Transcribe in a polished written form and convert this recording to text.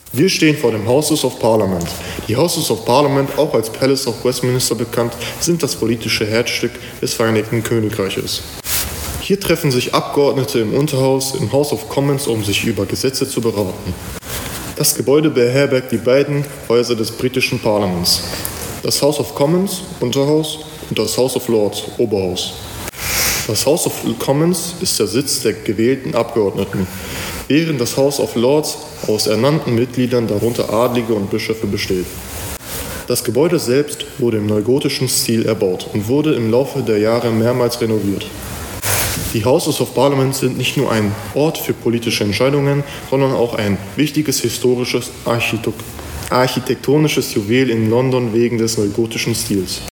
Wir stehen vor dem Houses of Parliament. Die Houses of Parliament, auch als Palace of Westminster bekannt, sind das politische Herzstück des Vereinigten Königreiches. Hier treffen sich Abgeordnete im Unterhaus, im House of Commons, um sich über Gesetze zu beraten. Das Gebäude beherbergt die beiden Häuser des britischen Parlaments. Das House of Commons, Unterhaus, und das House of Lords, Oberhaus. Das House of Commons ist der Sitz der gewählten Abgeordneten, während das House of Lords aus ernannten Mitgliedern, darunter Adlige und Bischöfe, besteht. Das Gebäude selbst wurde im neugotischen Stil erbaut und wurde im Laufe der Jahre mehrmals renoviert. Die Houses of Parliament sind nicht nur ein Ort für politische Entscheidungen, sondern auch ein wichtiges historisches architektonisches Juwel in London wegen des neugotischen Stils.